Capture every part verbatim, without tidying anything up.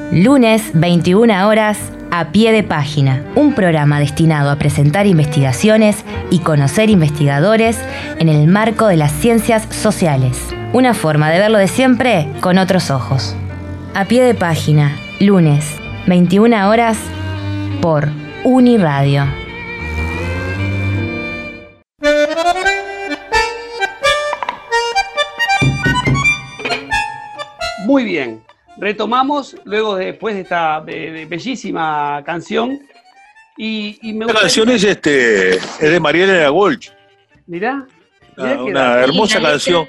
Lunes, veintiuna horas, A Pie de Página, un programa destinado a presentar investigaciones y conocer investigadores en el marco de las ciencias sociales. Una forma de verlo de siempre con otros ojos. A Pie de Página, lunes, veintiuna horas, por Uniradio. Muy bien, retomamos luego de, después de esta de, de bellísima canción y, y me gustaría... La canción es, este, es de María Elena Walsh. Mirá, mirá una, una hermosa canción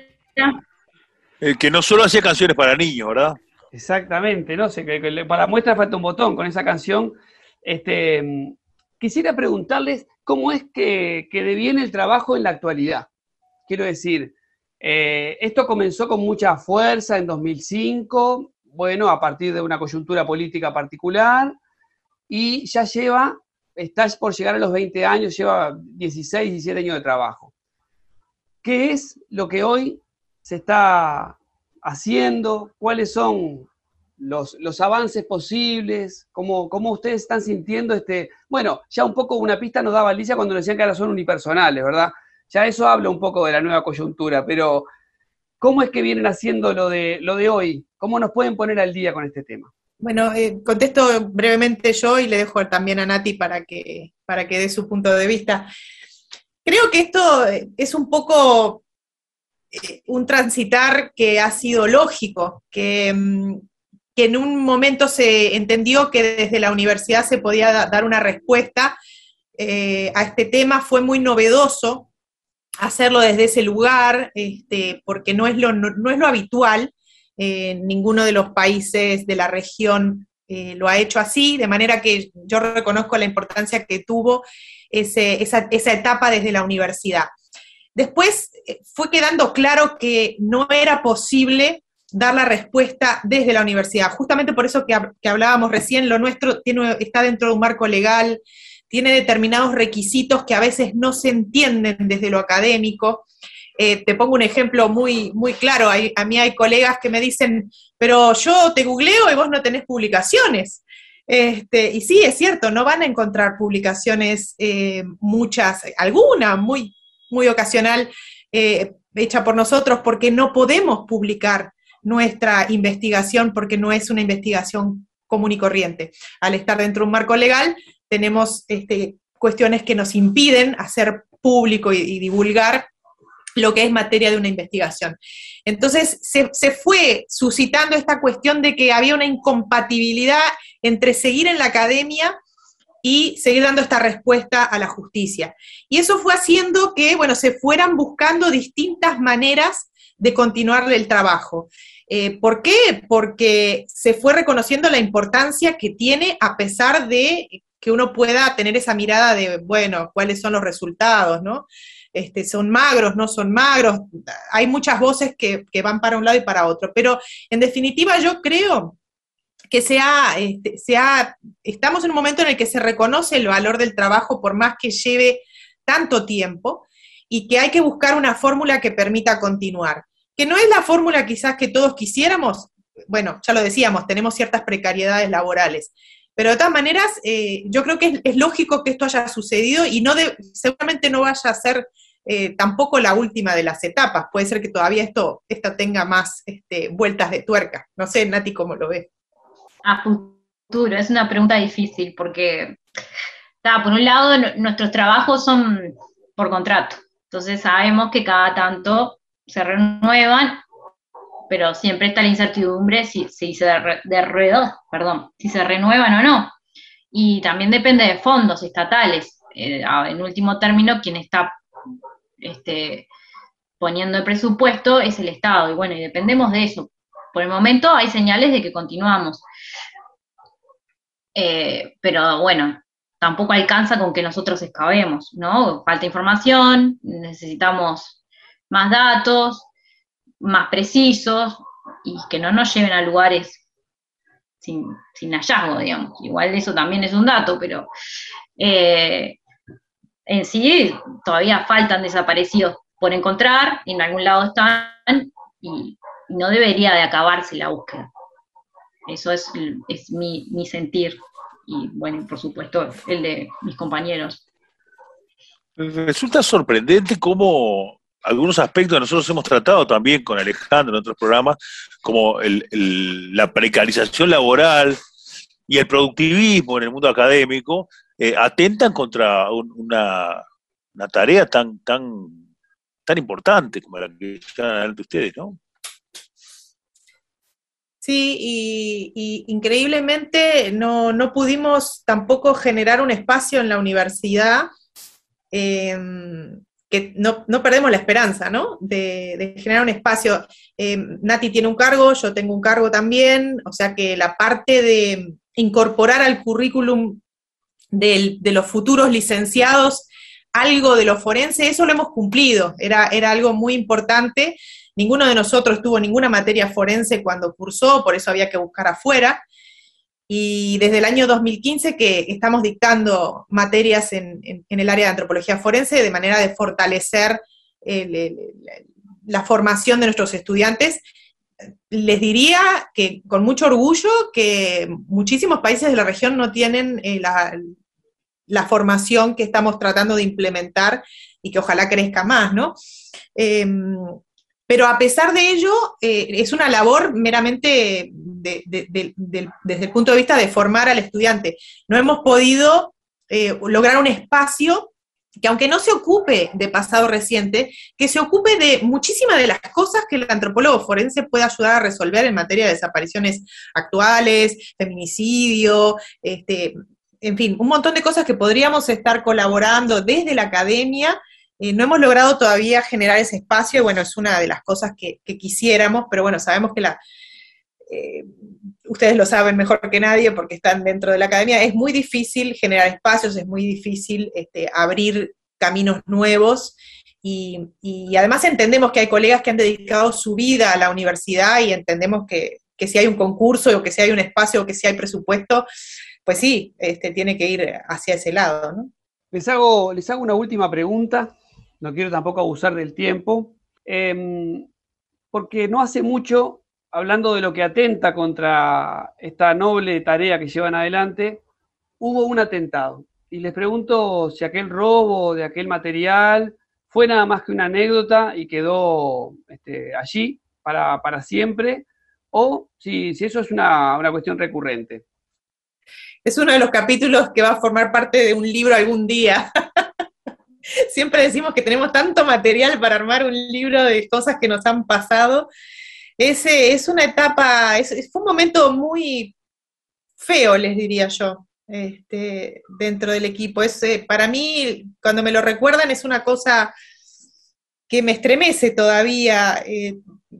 eh, que no solo hacía canciones para niños, ¿verdad? Exactamente, no sé, que, que para muestra falta un botón con esa canción. Este, quisiera preguntarles cómo es que, que deviene el trabajo en la actualidad. Quiero decir, Eh, esto comenzó con mucha fuerza en dos mil cinco, bueno, a partir de una coyuntura política particular, y ya lleva, está por llegar a los veinte años, lleva dieciséis, diecisiete años de trabajo. ¿Qué es lo que hoy se está haciendo? ¿Cuáles son los, los avances posibles? ¿Cómo, ¿Cómo ustedes están sintiendo este...? Bueno, ya un poco una pista nos daba Alicia cuando decían que ahora son unipersonales, ¿verdad? Ya eso habla un poco de la nueva coyuntura, pero ¿cómo es que vienen haciendo lo de, lo de hoy? ¿Cómo nos pueden poner al día con este tema? Bueno, eh, contesto brevemente yo y le dejo también a Nati para que, para que dé su punto de vista. Creo que esto es un poco eh, un transitar que ha sido lógico, que, que en un momento se entendió que desde la universidad se podía da, dar una respuesta eh, a este tema, fue muy novedoso hacerlo desde ese lugar, este, porque no es lo, no, no es lo habitual, eh, ninguno de los países de la región eh, lo ha hecho así, de manera que yo reconozco la importancia que tuvo ese, esa, esa etapa desde la universidad. Después eh, fue quedando claro que no era posible dar la respuesta desde la universidad, justamente por eso que, que hablábamos recién, lo nuestro tiene, está dentro de un marco legal, tiene determinados requisitos que a veces no se entienden desde lo académico. Eh, te pongo un ejemplo muy, muy claro, hay, a mí hay colegas que me dicen, pero yo te googleo y vos no tenés publicaciones. Este, y sí, es cierto, no van a encontrar publicaciones, eh, muchas, alguna muy, muy ocasional, eh, hecha por nosotros, porque no podemos publicar nuestra investigación, porque no es una investigación común y corriente. Al estar dentro de un marco legal, tenemos este, cuestiones que nos impiden hacer público y, y divulgar lo que es materia de una investigación. Entonces se, se fue suscitando esta cuestión de que había una incompatibilidad entre seguir en la academia y seguir dando esta respuesta a la justicia. Y eso fue haciendo que, bueno, se fueran buscando distintas maneras de continuar el trabajo. Eh, ¿Por qué? Porque se fue reconociendo la importancia que tiene a pesar de que uno pueda tener esa mirada de, bueno, ¿cuáles son los resultados, no? Este, ¿son magros, no son magros? Hay muchas voces que, que van para un lado y para otro, pero en definitiva yo creo que sea, este, sea, estamos en un momento en el que se reconoce el valor del trabajo por más que lleve tanto tiempo y que hay que buscar una fórmula que permita continuar. Que no es la fórmula quizás que todos quisiéramos, bueno, ya lo decíamos, tenemos ciertas precariedades laborales, pero de todas maneras, eh, yo creo que es, es lógico que esto haya sucedido y no de, seguramente no vaya a ser eh, tampoco la última de las etapas. Puede ser que todavía esto, esto tenga más este, vueltas de tuerca. No sé, Nati, ¿cómo lo ves? A futuro, es una pregunta difícil porque, ta, por un lado, n- nuestros trabajos son por contrato. Entonces sabemos que cada tanto se renuevan, pero siempre está la incertidumbre si, si se de, de re- perdón, si se renuevan o no. Y también depende de fondos estatales. Eh, en último término, quien está este, poniendo el presupuesto es el Estado, y bueno, y dependemos de eso. Por el momento hay señales de que continuamos. Eh, pero bueno, tampoco alcanza con que nosotros excavemos, ¿no? Falta información, necesitamos más datos, más precisos, y que no nos lleven a lugares sin, sin hallazgo, digamos. Igual eso también es un dato, pero eh, en sí todavía faltan desaparecidos por encontrar, en algún lado están, y, y no debería de acabarse la búsqueda. Eso es, es mi, mi sentir, y bueno, por supuesto, el de mis compañeros. Resulta sorprendente cómo algunos aspectos que nosotros hemos tratado también con Alejandro en otros programas, como el, el, la precarización laboral y el productivismo en el mundo académico, eh, atentan contra un, una, una tarea tan, tan, tan importante como la que llevan adelante ustedes, ¿no? Sí, y, y increíblemente no, no pudimos tampoco generar un espacio en la universidad, eh, que no, no perdemos la esperanza, ¿no? De, de generar un espacio. Eh, Nati tiene un cargo, yo tengo un cargo también, o sea que la parte de incorporar al currículum de, de los futuros licenciados algo de lo forense, eso lo hemos cumplido, era, era algo muy importante. Ninguno de nosotros tuvo ninguna materia forense cuando cursó, por eso había que buscar afuera. Y desde el año dos mil quince que estamos dictando materias en, en, en el área de antropología forense de manera de fortalecer el, el, el, la formación de nuestros estudiantes. Les diría que con mucho orgullo que muchísimos países de la región no tienen eh, la, la formación que estamos tratando de implementar y que ojalá crezca más, ¿no? Eh, Pero a pesar de ello, eh, es una labor meramente de, de, de, de, desde el punto de vista de formar al estudiante. No hemos podido eh, lograr un espacio que, aunque no se ocupe de pasado reciente, que se ocupe de muchísimas de las cosas que el antropólogo forense puede ayudar a resolver en materia de desapariciones actuales, feminicidio, este, en fin, un montón de cosas que podríamos estar colaborando desde la academia. Eh, no hemos logrado todavía generar ese espacio, y bueno, es una de las cosas que, que quisiéramos, pero bueno, sabemos que la, eh, ustedes lo saben mejor que nadie porque están dentro de la academia, es muy difícil generar espacios, es muy difícil este, abrir caminos nuevos, y, y además entendemos que hay colegas que han dedicado su vida a la universidad, y entendemos que, que si hay un concurso, o que si hay un espacio, o que si hay presupuesto, pues sí, este, tiene que ir hacia ese lado, ¿no? Les hago, les hago una última pregunta. No quiero tampoco abusar del tiempo, eh, porque no hace mucho, hablando de lo que atenta contra esta noble tarea que llevan adelante, hubo un atentado. Y les pregunto si aquel robo de aquel material fue nada más que una anécdota y quedó este, allí para, para siempre, o si, si eso es una, una cuestión recurrente. Es uno de los capítulos que va a formar parte de un libro algún día. Siempre decimos que tenemos tanto material para armar un libro de cosas que nos han pasado. Ese es una etapa, es, fue un momento muy feo, les diría yo, este, dentro del equipo. Es, eh, para mí, cuando me lo recuerdan, es una cosa que me estremece todavía, eh,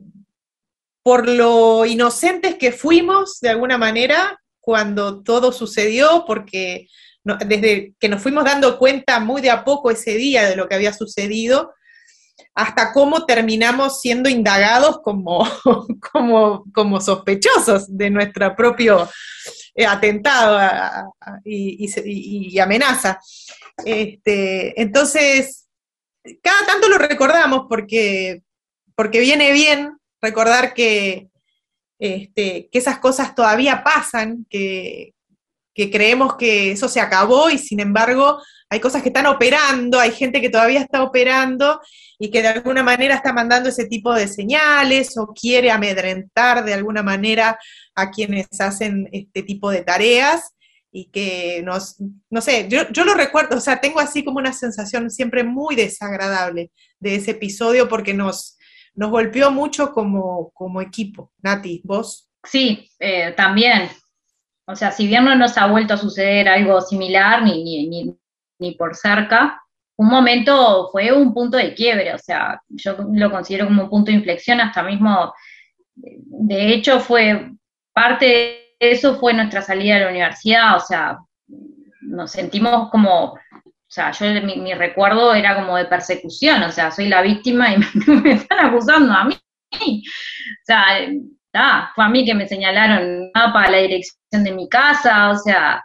por lo inocentes que fuimos, de alguna manera, cuando todo sucedió, porque no, desde que nos fuimos dando cuenta muy de a poco ese día de lo que había sucedido, hasta cómo terminamos siendo indagados como, como, como sospechosos de nuestro propio eh, atentado a, a, y, y, y amenaza. Este, entonces, cada tanto lo recordamos porque, porque viene bien recordar que, este, que esas cosas todavía pasan, que, que creemos que eso se acabó, y sin embargo hay cosas que están operando, hay gente que todavía está operando y que de alguna manera está mandando ese tipo de señales o quiere amedrentar de alguna manera a quienes hacen este tipo de tareas, y que nos, no sé, yo, yo lo recuerdo, o sea, tengo así como una sensación siempre muy desagradable de ese episodio porque nos, nos golpeó mucho como, como equipo. Nati, ¿vos? Sí, eh, también. O sea, si bien no nos ha vuelto a suceder algo similar, ni, ni, ni, ni por cerca, un momento fue un punto de quiebre, o sea, yo lo considero como un punto de inflexión, hasta mismo, de hecho fue, parte de eso fue nuestra salida de la universidad, o sea, nos sentimos como, o sea, yo mi, mi recuerdo era como de persecución, o sea, soy la víctima y me, me están acusando a mí, o sea, Ah, fue a mí que me señalaron para la dirección de mi casa, o sea,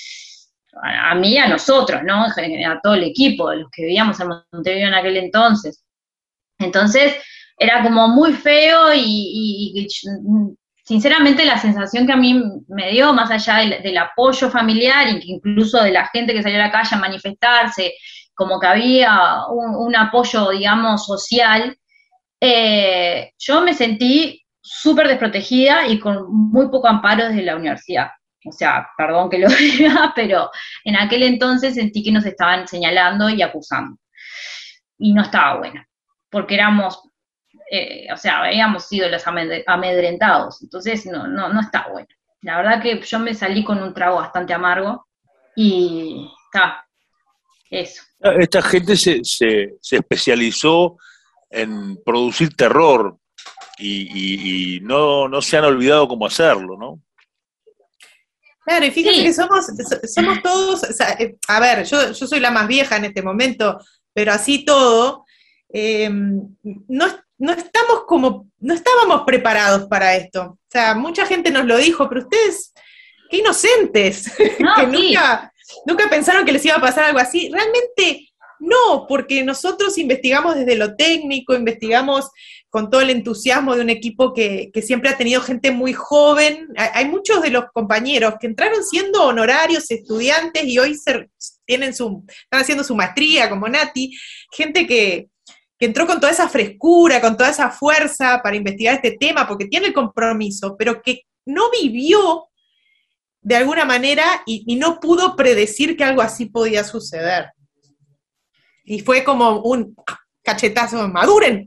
a, a mí y a nosotros, ¿no? A todo el equipo, los que vivíamos en Montevideo en aquel entonces. Entonces, era como muy feo y, y, y sinceramente la sensación que a mí me dio, más allá del, del apoyo familiar, y que incluso de la gente que salió a la calle a manifestarse, como que había un, un apoyo, digamos, social, eh, yo me sentí súper desprotegida y con muy poco amparo desde la universidad. O sea, perdón que lo diga, pero en aquel entonces sentí que nos estaban señalando y acusando. Y no estaba bueno, porque éramos, eh, o sea, habíamos sido los amedrentados, entonces no, no, no está bueno. La verdad que yo me salí con un trago bastante amargo y está, eso. Esta gente se, se, se especializó en producir terror y, y, y no, no se han olvidado cómo hacerlo, ¿no? Claro, y fíjense Sí. que somos, somos todos, o sea, eh, a ver, yo, yo soy la más vieja en este momento, pero así todo, eh, no, no estamos como, no estábamos preparados para esto. O sea, mucha gente nos lo dijo, pero ustedes, qué inocentes, No, que sí. nunca, nunca pensaron que les iba a pasar algo así. Realmente no, porque nosotros investigamos desde lo técnico, investigamos con todo el entusiasmo de un equipo que, que siempre ha tenido gente muy joven. Hay muchos de los compañeros que entraron siendo honorarios estudiantes y hoy se, tienen su, están haciendo su maestría, como Nati, gente que, que entró con toda esa frescura, con toda esa fuerza para investigar este tema, porque tiene el compromiso, pero que no vivió de alguna manera y, y no pudo predecir que algo así podía suceder. Y fue como un cachetazo, maduren.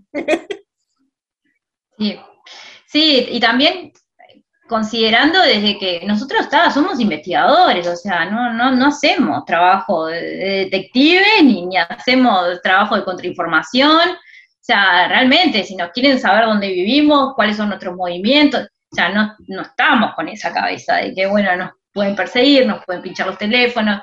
Sí. Sí, y también considerando desde que nosotros está, somos investigadores, o sea, no, no, no hacemos trabajo de, de detective, ni, ni hacemos trabajo de contrainformación, o sea, realmente, si nos quieren saber dónde vivimos, cuáles son nuestros movimientos, o sea, no, no estamos con esa cabeza de que, bueno, nos pueden perseguir, nos pueden pinchar los teléfonos,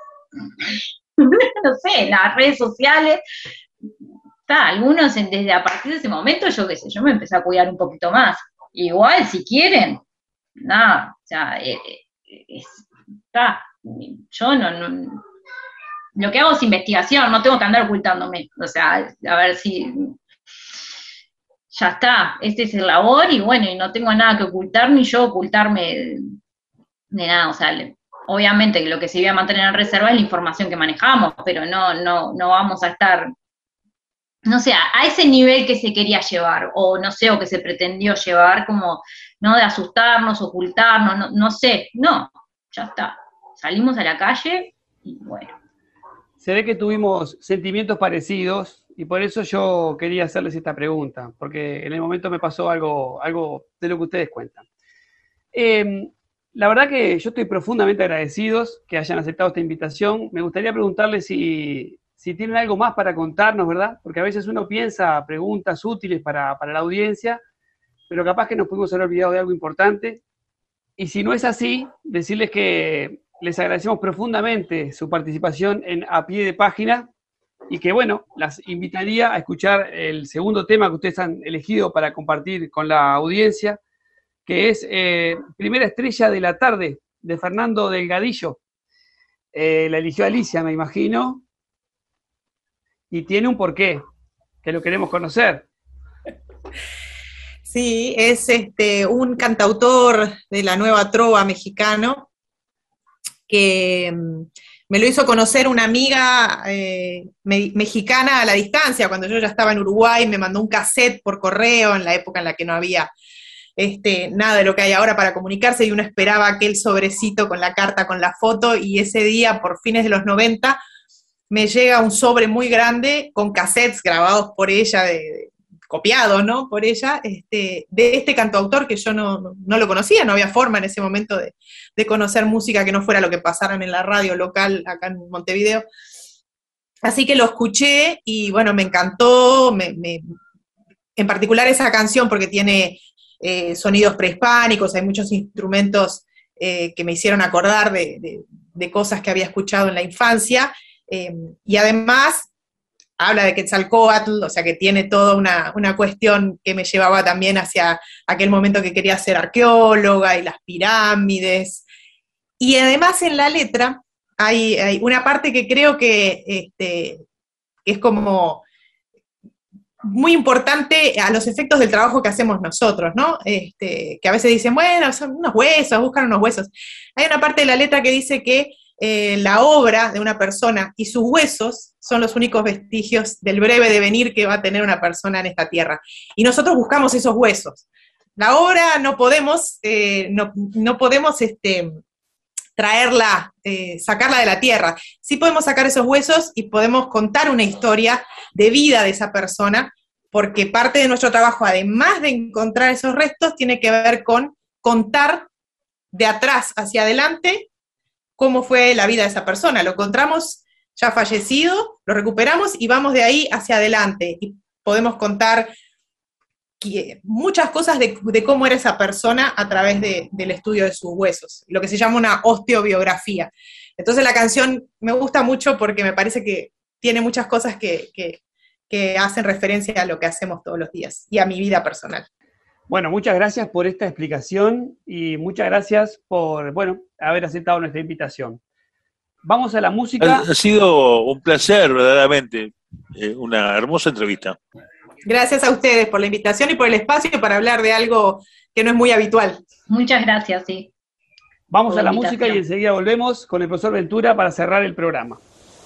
no sé, las redes sociales. Está, algunos desde a partir de ese momento, yo qué sé, yo me empecé a cuidar un poquito más. Igual, si quieren, nada, o sea, eh, es, está, yo no, no, lo que hago es investigación, no tengo que andar ocultándome, o sea, a ver si, ya está, este es el labor y bueno, y no tengo nada que ocultar, ni yo ocultarme de, de nada, o sea, obviamente que lo que se iba a mantener en reserva es la información que manejamos, pero no, no, no vamos a estar, no sé, a ese nivel que se quería llevar, o no sé, o que se pretendió llevar, como, ¿no? De asustarnos, ocultarnos, no, no sé, no, ya está. Salimos a la calle y bueno. Se ve que tuvimos sentimientos parecidos y por eso yo quería hacerles esta pregunta, porque en el momento me pasó algo, algo de lo que ustedes cuentan. Eh, la verdad que yo estoy profundamente agradecidos que hayan aceptado esta invitación. Me gustaría preguntarles si... si tienen algo más para contarnos, ¿verdad? Porque a veces uno piensa preguntas útiles para, para la audiencia, pero capaz que nos pudimos haber olvidado de algo importante. Y si no es así, decirles que les agradecemos profundamente su participación en A Pie de Página y que, bueno, las invitaría a escuchar el segundo tema que ustedes han elegido para compartir con la audiencia, que es eh, Primera Estrella de la Tarde, de Fernando Delgadillo. Eh, la eligió Alicia, me imagino. Y tiene un porqué, que lo queremos conocer. Sí, es este, un cantautor de la nueva trova mexicano que um, me lo hizo conocer una amiga eh, me, mexicana a la distancia, cuando yo ya estaba en Uruguay, me mandó un cassette por correo en la época en la que no había este, nada de lo que hay ahora para comunicarse y uno esperaba aquel sobrecito con la carta, con la foto, y ese día, por fines de los noventa, me llega un sobre muy grande con cassettes grabados por ella, de, de, copiados, ¿no? Por ella, este, de este cantautor que yo no, no, no lo conocía, no había forma en ese momento de, de conocer música que no fuera lo que pasaran en la radio local acá en Montevideo. Así que lo escuché y bueno, me encantó, me, me, en particular esa canción porque tiene eh, sonidos prehispánicos, hay muchos instrumentos eh, que me hicieron acordar de, de, de cosas que había escuchado en la infancia. Eh, y además habla de Quetzalcóatl, o sea que tiene toda una, una cuestión que me llevaba también hacia aquel momento que quería ser arqueóloga y las pirámides. Y además en la letra hay, hay una parte que creo que, este, que es como muy importante a los efectos del trabajo que hacemos nosotros, ¿no? Este, que a veces dicen, bueno, son unos huesos, buscan unos huesos. Hay una parte de la letra que dice que eh, la obra de una persona y sus huesos son los únicos vestigios del breve devenir que va a tener una persona en esta tierra. Y nosotros buscamos esos huesos. La obra no podemos, eh, no, no podemos este, traerla, eh, sacarla de la tierra. Sí podemos sacar esos huesos y podemos contar una historia de vida de esa persona, porque parte de nuestro trabajo, además de encontrar esos restos, tiene que ver con contar de atrás hacia adelante cómo fue la vida de esa persona. Lo encontramos ya fallecido, lo recuperamos y vamos de ahí hacia adelante. Y podemos contar muchas cosas de, de cómo era esa persona a través de, del estudio de sus huesos, lo que se llama una osteobiografía. Entonces la canción me gusta mucho porque me parece que tiene muchas cosas que, que, que hacen referencia a lo que hacemos todos los días y a mi vida personal. Bueno, muchas gracias por esta explicación y muchas gracias por, bueno, haber aceptado nuestra invitación. Vamos a la música. Ha, ha sido un placer, verdaderamente, eh, una hermosa entrevista. Gracias a ustedes por la invitación y por el espacio para hablar de algo que no es muy habitual. Muchas gracias, sí. Vamos a la música y enseguida volvemos con el profesor Ventura para cerrar el programa.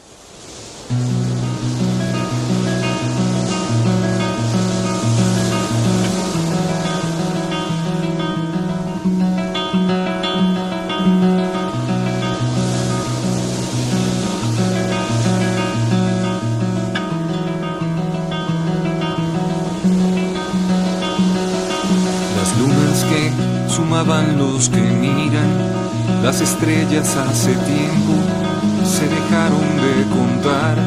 Sumaban los que miran, las estrellas hace tiempo se dejaron de contar.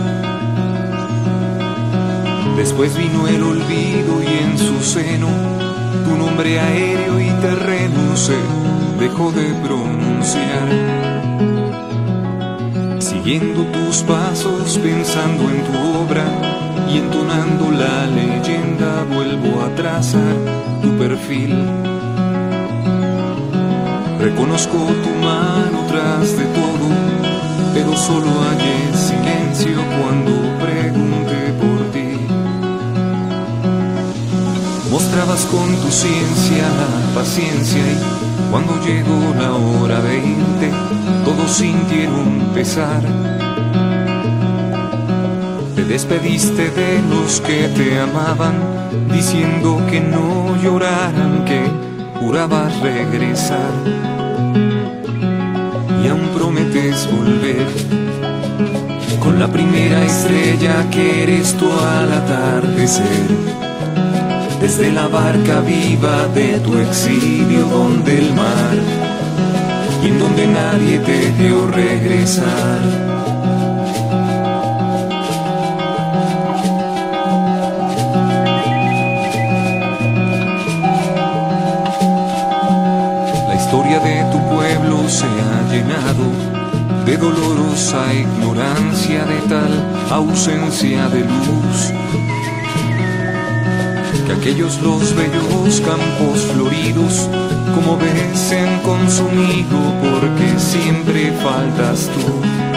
Después vino el olvido y en su seno tu nombre aéreo y terreno se dejó de pronunciar. Siguiendo tus pasos, pensando en tu obra y entonando la leyenda, vuelvo a trazar tu perfil. Reconozco tu mano tras de todo, pero solo hallé silencio cuando pregunté por ti. Mostrabas con tu ciencia la paciencia y cuando llegó la hora de irte, todos sintieron pesar. Te despediste de los que te amaban, diciendo que no lloraran, que jurabas regresar y aún prometes volver con la primera estrella que eres tú al atardecer, desde la barca viva de tu exilio donde el mar y en donde nadie te vio regresar. La historia de tu pueblo se ha llenado de dolorosa ignorancia, de tal ausencia de luz, que aquellos los bellos campos floridos, como ves, se han consumido porque siempre faltas tú.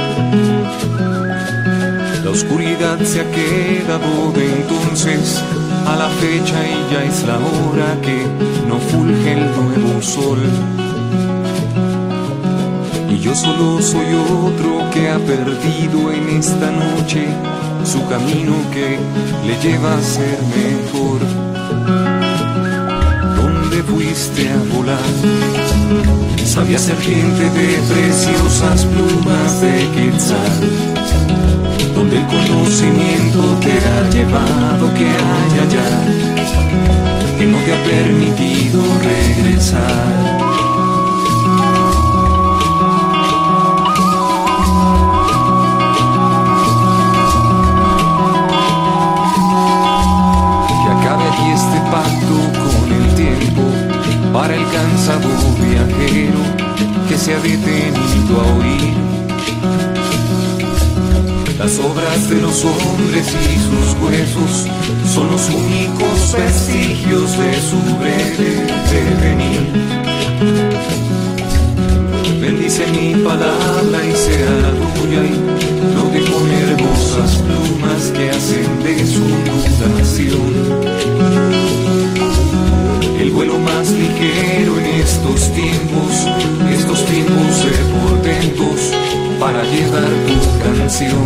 La oscuridad se ha quedado de entonces a la fecha y ya es la hora que no fulge el nuevo sol. Y yo solo soy otro que ha perdido en esta noche su camino que le lleva a ser mejor. ¿Dónde fuiste a volar? Sabia serpiente de preciosas plumas de quetzal, donde el conocimiento te ha llevado, que hay allá, que no te ha permitido regresar. Este pacto con el tiempo para el cansado viajero que se ha detenido a oír las obras de los hombres y sus huesos son los únicos vestigios de su breve devenir. Bendice mi palabra y sea tuya y lo de con hermosas plumas que hacen de su duración tiempos, estos tiempos de portentos, para llevar tu canción.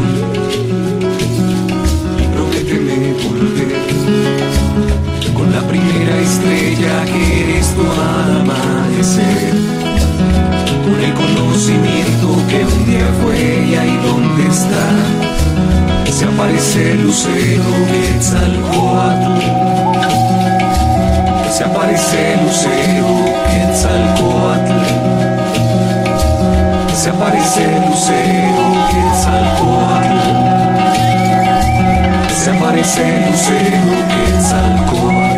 Y prométeme volver con la primera estrella que eres tú al amanecer, con el conocimiento que un día fue y ahí donde está se aparece el lucero Quetzalcóatl, se aparece el lucero Quetzalcóatl, se aparece el lucero Quetzalcóatl, se aparece el lucero Quetzalcóatl.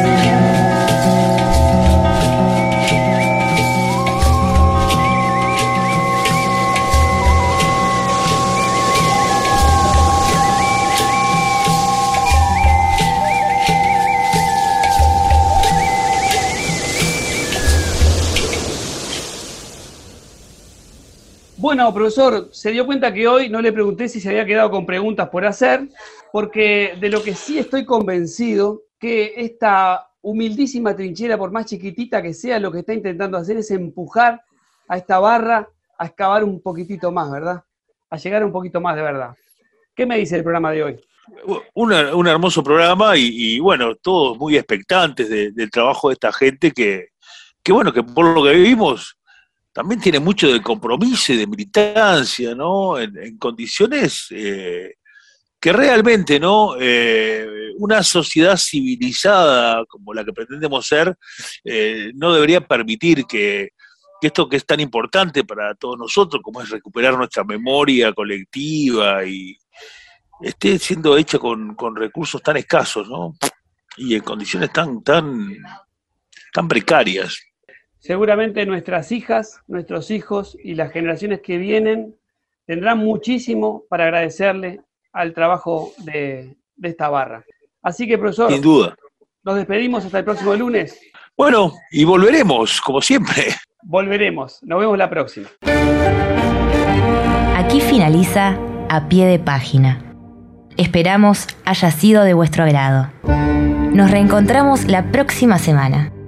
Bueno, profesor, se dio cuenta que hoy no le pregunté si se había quedado con preguntas por hacer, porque de lo que sí estoy convencido, que esta humildísima trinchera, por más chiquitita que sea, lo que está intentando hacer es empujar a esta barra a excavar un poquitito más, ¿verdad? A llegar un poquito más de verdad. ¿Qué me dice el programa de hoy? Un, un hermoso programa y, y, bueno, todos muy expectantes de, del trabajo de esta gente que, que, bueno, que por lo que vivimos también tiene mucho de compromiso y de militancia, ¿no? En, en condiciones eh, que realmente, ¿no? Eh, una sociedad civilizada como la que pretendemos ser, eh, no debería permitir que, que esto que es tan importante para todos nosotros, como es recuperar nuestra memoria colectiva, y esté siendo hecha con, con recursos tan escasos, ¿no? Y en condiciones tan, tan, tan precarias. Seguramente nuestras hijas, nuestros hijos y las generaciones que vienen tendrán muchísimo para agradecerle al trabajo de, de esta barra. Así que, profesor, sin duda, nos despedimos hasta el próximo lunes. Bueno, y volveremos, como siempre. Volveremos. Nos vemos la próxima. Aquí finaliza A Pie de Página. Esperamos haya sido de vuestro agrado. Nos reencontramos la próxima semana.